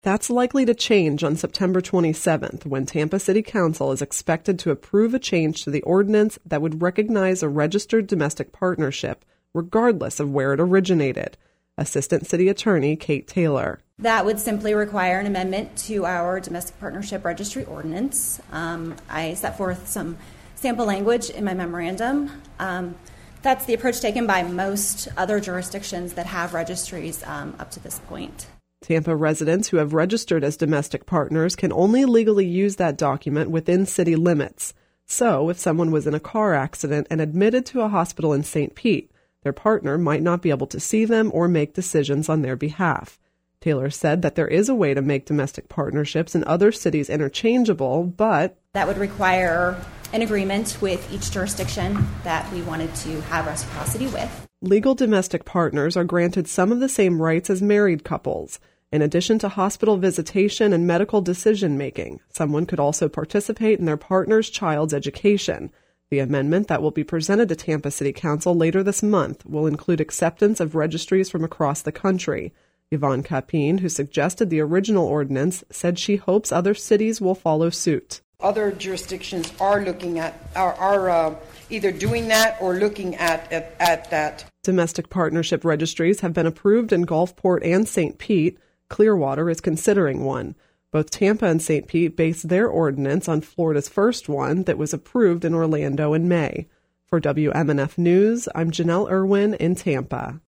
That's likely to change on September 27th, when Tampa City Council is expected to approve a change to the ordinance that would recognize a registered domestic partnership, regardless of where it originated. Assistant City Attorney Kate Taylor. That would simply require an amendment to our domestic partnership registry ordinance. I set forth some sample language in my memorandum. That's the approach taken by most other jurisdictions that have registries up to this point. Tampa residents who have registered as domestic partners can only legally use that document within city limits. So, if someone was in a car accident and admitted to a hospital in St. Pete, their partner might not be able to see them or make decisions on their behalf. Taylor said that there is a way to make domestic partnerships in other cities interchangeable, but that would require an agreement with each jurisdiction that we wanted to have reciprocity with. Legal domestic partners are granted some of the same rights as married couples. In addition to hospital visitation and medical decision-making, someone could also participate in their partner's child's education. The amendment that will be presented to Tampa City Council later this month will include acceptance of registries from across the country. Yvonne Capine, who suggested the original ordinance, said she hopes other cities will follow suit. Other jurisdictions are looking at, are either doing that or looking at that. Domestic partnership registries have been approved in Gulfport and St. Pete. Clearwater is considering one. Both Tampa and St. Pete base their ordinance on Florida's first one that was approved in Orlando in May. For WMNF News, I'm Janelle Irwin in Tampa.